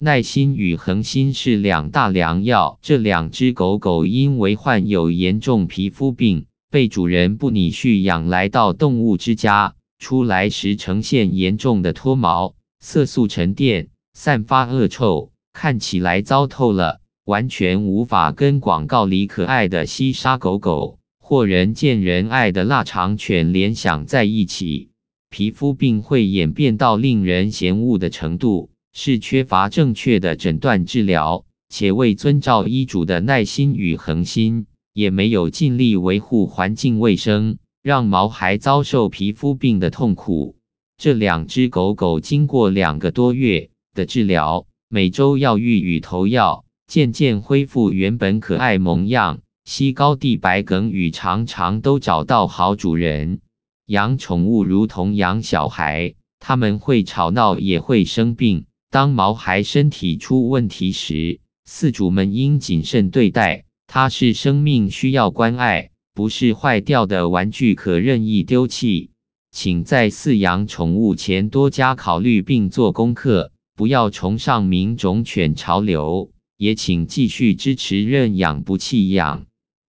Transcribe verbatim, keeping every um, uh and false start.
耐心与恒心是两大良药。这两只狗狗因为患有严重皮肤病，被主人不拟蓄养来到动物之家，出来时呈现严重的脱毛、色素沉淀、散发恶臭，看起来糟透了，完全无法跟广告里可爱的西沙狗狗或人见人爱的腊肠犬联想在一起。皮肤病会演变到令人嫌恶的程度，是缺乏正确的诊断治疗，且未遵照医嘱的耐心与恒心，也没有尽力维护环境卫生，让毛孩遭受皮肤病的痛苦。这两只狗狗经过两个多月的治疗，每周药浴与投药，渐渐恢复原本可爱模样。西高地白梗与常常都找到好主人。养宠物如同养小孩，它们会吵闹，也会生病。当毛孩身体出问题时，饲主们应谨慎对待，它是生命需要关爱，不是坏掉的玩具可任意丢弃。请在饲养宠物前多加考虑并做功课，不要崇尚名种犬潮流，也请继续支持认养不弃养。